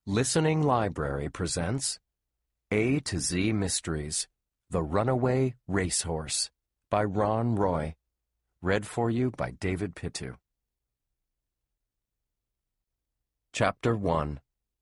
Listening Library presents A to Z Mysteries, The Runaway Racehorse by Ron Roy. Read for you by David Pittu. Chapter 1.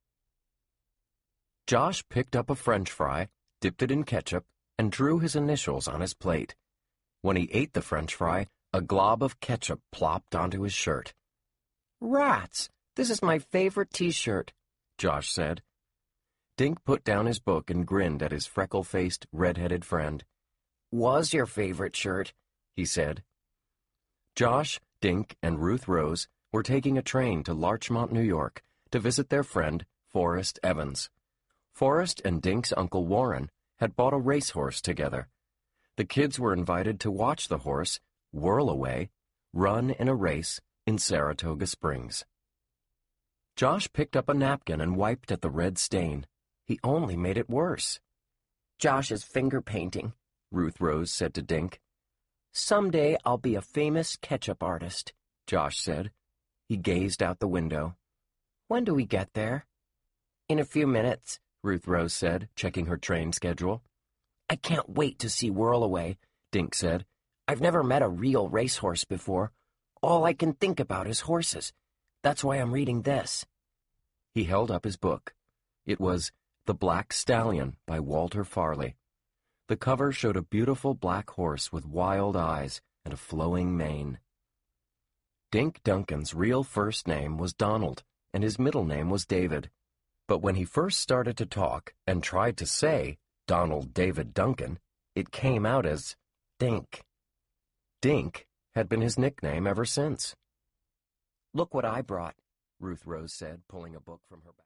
Josh picked up a French fry, dipped it in ketchup, and drew his initials on his plate. When he ate the French fry, a glob of ketchup plopped onto his shirt. "Rats! This is my favorite T-shirt," Josh said. Dink put down his book and grinned at his freckle-faced, red-headed friend. "Was your favorite shirt," he said. Josh, Dink, and Ruth Rose were taking a train to Larchmont, New York, to visit their friend, Forrest Evans. Forrest and Dink's Uncle Warren had bought a racehorse together. The kids were invited to watch the horse, Whirlaway, run in a race in Saratoga Springs. Josh picked up a napkin and wiped at the red stain. He only made it worse. "Josh is finger painting," Ruth Rose said to Dink. "Someday I'll be a famous ketchup artist," Josh said. He gazed out the window. "When do we get there?" "In a few minutes," Ruth Rose said, checking her train schedule. "I can't wait to see Whirlaway," Dink said. "I've never met a real racehorse before. All I can think about is horses. That's why I'm reading this." He held up his book. It was The Black Stallion by Walter Farley. The cover showed a beautiful black horse with wild eyes and a flowing mane. Dink Duncan's real first name was Donald, and his middle name was David. But when he first started to talk and tried to say Donald David Duncan, it came out as Dink. Dink had been his nickname ever since. "Look what I brought," Ruth Rose said, pulling a book from her bag.